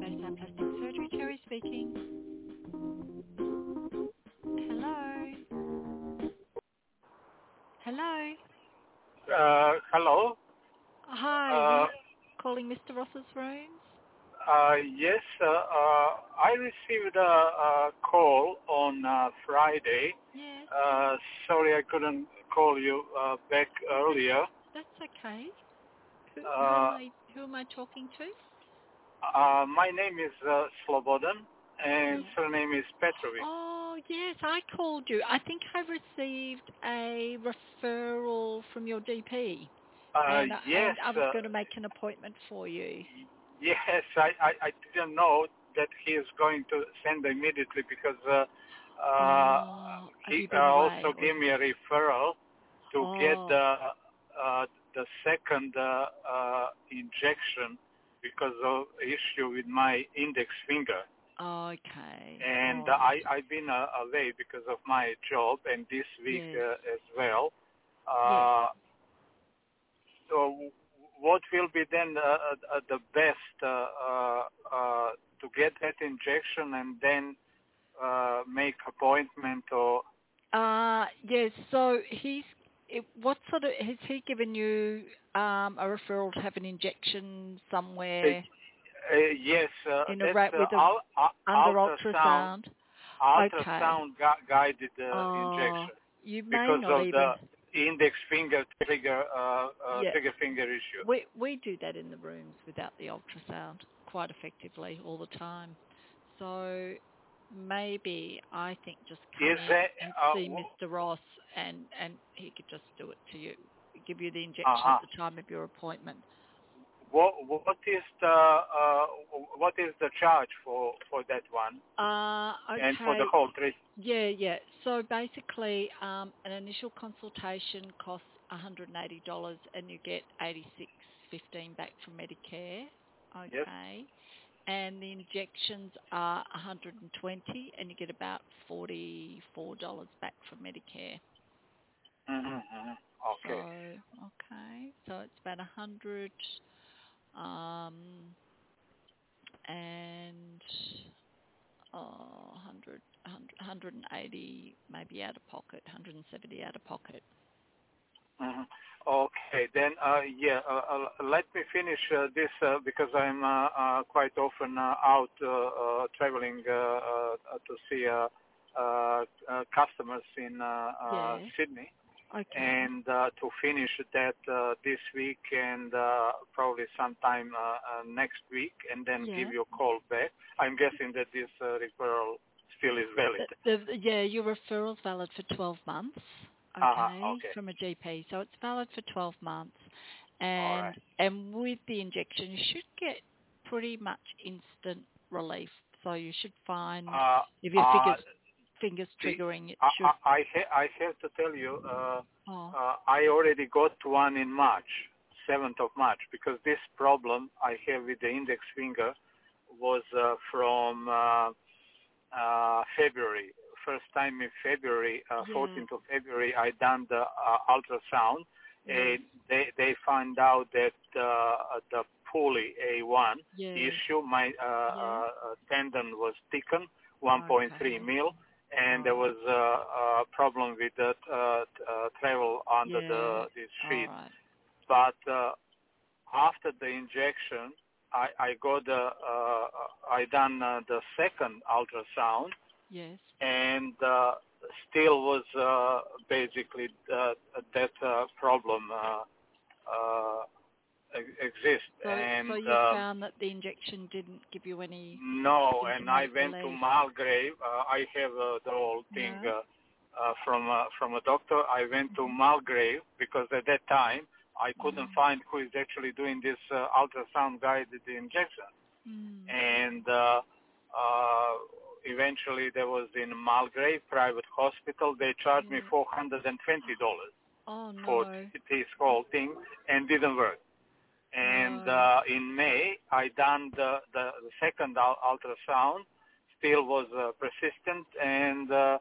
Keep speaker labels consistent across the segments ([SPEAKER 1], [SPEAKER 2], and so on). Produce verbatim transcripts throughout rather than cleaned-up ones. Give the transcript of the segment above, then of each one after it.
[SPEAKER 1] Bayside Plastic Surgery. Terry speaking. Hello. Hello.
[SPEAKER 2] Uh, hello.
[SPEAKER 1] Hi, were
[SPEAKER 2] Uh,
[SPEAKER 1] you calling Mister Ross's rooms?
[SPEAKER 2] uh, yes, uh, uh, I received a, a call on uh, Friday.
[SPEAKER 1] Yes,
[SPEAKER 2] Uh, sorry I couldn't call you uh, back earlier.
[SPEAKER 1] that's okay. Who, who am
[SPEAKER 2] Uh,
[SPEAKER 1] I? Who am I talking to?
[SPEAKER 2] uh, my name is uh, Slobodan and
[SPEAKER 1] Yeah.
[SPEAKER 2] surname is Petrovic.
[SPEAKER 1] Oh, yes, I called you. I think I received a referral from your D P,
[SPEAKER 2] Uh,
[SPEAKER 1] and
[SPEAKER 2] yes,
[SPEAKER 1] and I was
[SPEAKER 2] uh,
[SPEAKER 1] going to make an appointment for you.
[SPEAKER 2] yes, I, I, I didn't know that he is going to send immediately because uh, uh,
[SPEAKER 1] Oh, have
[SPEAKER 2] he
[SPEAKER 1] you
[SPEAKER 2] uh,
[SPEAKER 1] been
[SPEAKER 2] also
[SPEAKER 1] away? Or
[SPEAKER 2] gave me a referral to get
[SPEAKER 1] oh,
[SPEAKER 2] the uh, the second uh, uh, injection because of issue with my index finger,
[SPEAKER 1] okay,
[SPEAKER 2] and
[SPEAKER 1] all right.
[SPEAKER 2] I I've been uh, away because of my job, and this week
[SPEAKER 1] Yes,
[SPEAKER 2] uh, as well.
[SPEAKER 1] yes.
[SPEAKER 2] Uh, so what will be then uh, uh, the best uh, uh, uh, to get that injection and then uh, make appointment or
[SPEAKER 1] Uh, yes. So he's. It, what sort of has he given you um, a referral to have an injection
[SPEAKER 2] uh,
[SPEAKER 1] somewhere
[SPEAKER 2] uh, yes, uh,
[SPEAKER 1] in a
[SPEAKER 2] that's
[SPEAKER 1] rat
[SPEAKER 2] uh,
[SPEAKER 1] with a
[SPEAKER 2] ul- uh,
[SPEAKER 1] under
[SPEAKER 2] ultrasound
[SPEAKER 1] ultrasound? Okay.
[SPEAKER 2] ultrasound gu- guided uh,
[SPEAKER 1] Oh,
[SPEAKER 2] injection
[SPEAKER 1] you may
[SPEAKER 2] because
[SPEAKER 1] not
[SPEAKER 2] of the
[SPEAKER 1] even.
[SPEAKER 2] index finger trigger uh, uh,
[SPEAKER 1] Yeah,
[SPEAKER 2] trigger finger issue.
[SPEAKER 1] we we do that in the rooms without the ultrasound quite effectively all the time. So maybe I think just come
[SPEAKER 2] Is
[SPEAKER 1] in
[SPEAKER 2] that
[SPEAKER 1] and
[SPEAKER 2] uh,
[SPEAKER 1] see
[SPEAKER 2] w-
[SPEAKER 1] Mister Ross, and and he could just do it to you, give you the injection
[SPEAKER 2] uh-huh.
[SPEAKER 1] at the time of your appointment.
[SPEAKER 2] what what is the uh, what is the charge for for that one
[SPEAKER 1] Uh,
[SPEAKER 2] and for the
[SPEAKER 1] okay.
[SPEAKER 2] whole treatment?
[SPEAKER 1] Yeah, yeah. So basically, um, an initial consultation costs one hundred eighty dollars and you get eighty-six fifteen back from Medicare.
[SPEAKER 2] Yes.
[SPEAKER 1] Okay. And the injections are one hundred twenty and you get about forty-four dollars back from Medicare.
[SPEAKER 2] Mm-hmm, hmm.
[SPEAKER 1] So,
[SPEAKER 2] Okay.
[SPEAKER 1] okay. So it's about one hundred um, and oh, one hundred, one hundred eighty maybe out of pocket, one hundred seventy out of pocket.
[SPEAKER 2] Hmm. Okay, then, uh, yeah, uh, uh, let me finish uh, this uh, because I'm uh, uh, quite often uh, out uh, uh, traveling uh, uh, to see uh, uh, uh, customers in uh, uh,
[SPEAKER 1] Yes.
[SPEAKER 2] Sydney,
[SPEAKER 1] Okay.
[SPEAKER 2] and uh, to finish that uh, this week and uh, probably sometime uh, uh, next week, and then
[SPEAKER 1] Yeah.
[SPEAKER 2] give you a call back. I'm guessing that this uh, referral still is valid.
[SPEAKER 1] The, the, yeah, your referral's valid for twelve months,
[SPEAKER 2] Uh-huh,
[SPEAKER 1] okay,
[SPEAKER 2] okay.
[SPEAKER 1] from a G P. So it's valid for twelve months.
[SPEAKER 2] All right.
[SPEAKER 1] And and with the injection, you should get pretty much instant relief. So you should find,
[SPEAKER 2] Uh,
[SPEAKER 1] if your
[SPEAKER 2] uh,
[SPEAKER 1] fingers, fingers
[SPEAKER 2] the,
[SPEAKER 1] triggering, it
[SPEAKER 2] I,
[SPEAKER 1] should,
[SPEAKER 2] I, I ha- I have to tell you, uh,
[SPEAKER 1] oh,
[SPEAKER 2] uh, I already got one in March, seventh of March, because this problem I have with the index finger was uh, from uh, uh, February. First time in February, uh,
[SPEAKER 1] yeah,
[SPEAKER 2] fourteenth of February, I done the uh, ultrasound,
[SPEAKER 1] yes,
[SPEAKER 2] and they they find out that uh, the pulley A one
[SPEAKER 1] yes,
[SPEAKER 2] issue, my uh,
[SPEAKER 1] yeah,
[SPEAKER 2] uh, tendon was thickened, one point three
[SPEAKER 1] okay,
[SPEAKER 2] mil, and there
[SPEAKER 1] all right,
[SPEAKER 2] was uh, a problem with the uh, uh, travel under
[SPEAKER 1] yeah,
[SPEAKER 2] the this
[SPEAKER 1] all
[SPEAKER 2] sheet.
[SPEAKER 1] right,
[SPEAKER 2] But uh, after the injection, I, I got the uh, I done uh, the second ultrasound,
[SPEAKER 1] yes.
[SPEAKER 2] and uh, still was uh, basically uh, that uh, problem uh, uh, ex- exist.
[SPEAKER 1] So, so
[SPEAKER 2] And
[SPEAKER 1] you
[SPEAKER 2] um,
[SPEAKER 1] found that the injection didn't give you any
[SPEAKER 2] no, and I
[SPEAKER 1] symptomatic
[SPEAKER 2] went to
[SPEAKER 1] relief?
[SPEAKER 2] Malgrave. Uh, I have uh, the whole thing
[SPEAKER 1] Yeah.
[SPEAKER 2] uh, uh, from uh, from a doctor. I went to
[SPEAKER 1] Mhm.
[SPEAKER 2] Malgrave because at that time I couldn't
[SPEAKER 1] Mm.
[SPEAKER 2] find who is actually doing this uh, ultrasound guided injection.
[SPEAKER 1] Mm.
[SPEAKER 2] And uh, uh, eventually there was in Malgrave private hospital. They charged me
[SPEAKER 1] Yeah.
[SPEAKER 2] four hundred twenty dollars
[SPEAKER 1] Oh
[SPEAKER 2] for
[SPEAKER 1] no.
[SPEAKER 2] this whole thing and didn't work. And
[SPEAKER 1] No.
[SPEAKER 2] uh, in May, I done the, the, the second ul- ultrasound, still was uh, persistent, and uh,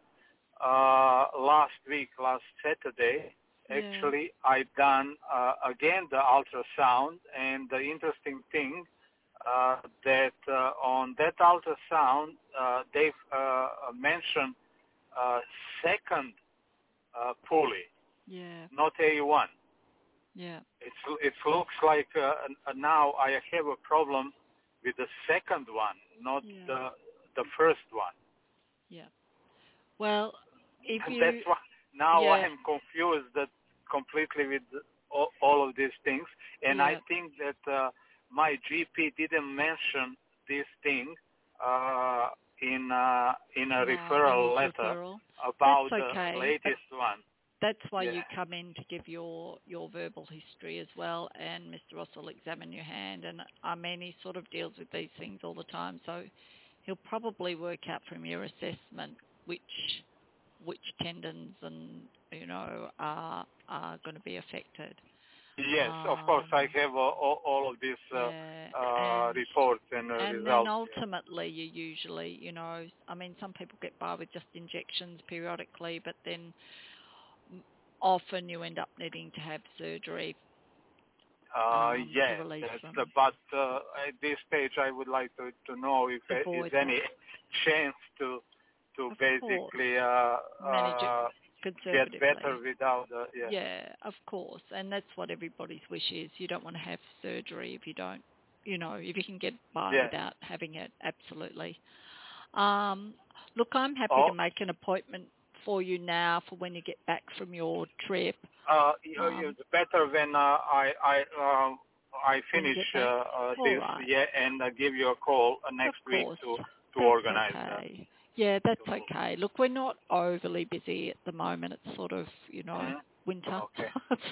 [SPEAKER 2] uh, last week, last Saturday,
[SPEAKER 1] Yeah.
[SPEAKER 2] actually, I done uh, again the ultrasound, and the interesting thing, uh, that uh, on that ultrasound uh, they've uh, mentioned uh, second uh, pulley,
[SPEAKER 1] Yeah.
[SPEAKER 2] not A one.
[SPEAKER 1] Yeah.
[SPEAKER 2] It's, it looks like uh, now I have a problem with the second one, not
[SPEAKER 1] Yeah.
[SPEAKER 2] the the first one.
[SPEAKER 1] Yeah. Well, if
[SPEAKER 2] And
[SPEAKER 1] you
[SPEAKER 2] that's why now
[SPEAKER 1] yeah.
[SPEAKER 2] I'm confused that completely with all, all of these things, and
[SPEAKER 1] Yeah.
[SPEAKER 2] I think that uh, my G P didn't mention this thing uh, in uh, in a
[SPEAKER 1] No,
[SPEAKER 2] referral
[SPEAKER 1] in his
[SPEAKER 2] letter
[SPEAKER 1] referral.
[SPEAKER 2] about
[SPEAKER 1] That's
[SPEAKER 2] the
[SPEAKER 1] okay.
[SPEAKER 2] latest one.
[SPEAKER 1] That's why
[SPEAKER 2] Yeah.
[SPEAKER 1] you come in to give your, your verbal history as well, and Mister Ross will examine your hand. And I mean, he sort of deals with these things all the time, so he'll probably work out from your assessment which which tendons and you know are are going to be affected.
[SPEAKER 2] Yes, of
[SPEAKER 1] Um,
[SPEAKER 2] course. I have uh, all, all of these uh,
[SPEAKER 1] yeah,
[SPEAKER 2] uh,
[SPEAKER 1] and
[SPEAKER 2] reports and uh,
[SPEAKER 1] and then
[SPEAKER 2] results.
[SPEAKER 1] ultimately you usually, you know, I mean, some people get by with just injections periodically, but then often you end up needing to have surgery
[SPEAKER 2] Uh,
[SPEAKER 1] um,
[SPEAKER 2] yeah,
[SPEAKER 1] to release
[SPEAKER 2] that's
[SPEAKER 1] them.
[SPEAKER 2] the, but uh, at this stage, I would like to, to know if there
[SPEAKER 1] Avoid
[SPEAKER 2] is
[SPEAKER 1] that.
[SPEAKER 2] any chance to to
[SPEAKER 1] Of
[SPEAKER 2] basically
[SPEAKER 1] course.
[SPEAKER 2] uh,
[SPEAKER 1] Manage it
[SPEAKER 2] uh, get
[SPEAKER 1] conservatively.
[SPEAKER 2] better without the yeah.
[SPEAKER 1] Yeah, of course. And that's what everybody's wish is. You don't want to have surgery if you don't, you know, if you can get by
[SPEAKER 2] Yeah.
[SPEAKER 1] without having it, absolutely. Um, look, I'm happy
[SPEAKER 2] Oh,
[SPEAKER 1] to make an appointment for you now for when you get back from your trip.
[SPEAKER 2] uh, you know,
[SPEAKER 1] Um,
[SPEAKER 2] it's better when uh, I I uh, I
[SPEAKER 1] when you
[SPEAKER 2] finish
[SPEAKER 1] get
[SPEAKER 2] uh,
[SPEAKER 1] back?
[SPEAKER 2] uh,
[SPEAKER 1] All
[SPEAKER 2] this
[SPEAKER 1] right.
[SPEAKER 2] yeah, and uh, give you a call uh,
[SPEAKER 1] Of
[SPEAKER 2] next week
[SPEAKER 1] course.
[SPEAKER 2] to to
[SPEAKER 1] That's
[SPEAKER 2] organize that.
[SPEAKER 1] okay. Yeah, that's
[SPEAKER 2] To,
[SPEAKER 1] okay. Look, we're not overly busy at the moment. It's sort of, you know,
[SPEAKER 2] Mhm.
[SPEAKER 1] winter.
[SPEAKER 2] Okay.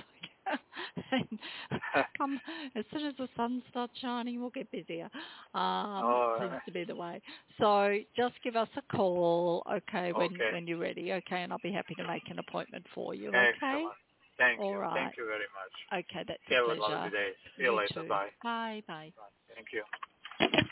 [SPEAKER 1] And come as soon as the sun starts shining, we'll get busier. Um,
[SPEAKER 2] All
[SPEAKER 1] seems
[SPEAKER 2] right.
[SPEAKER 1] to be the way. So just give us a call, okay, when
[SPEAKER 2] Okay.
[SPEAKER 1] when you're ready, okay, and I'll be happy to make an appointment for you, okay?
[SPEAKER 2] Excellent. Thank
[SPEAKER 1] All
[SPEAKER 2] you.
[SPEAKER 1] right.
[SPEAKER 2] Thank you very much.
[SPEAKER 1] Okay, that's a
[SPEAKER 2] Have a lovely
[SPEAKER 1] pleasure.
[SPEAKER 2] day. See you
[SPEAKER 1] You
[SPEAKER 2] later.
[SPEAKER 1] too.
[SPEAKER 2] Bye.
[SPEAKER 1] Bye, bye.
[SPEAKER 2] Bye. Thank you.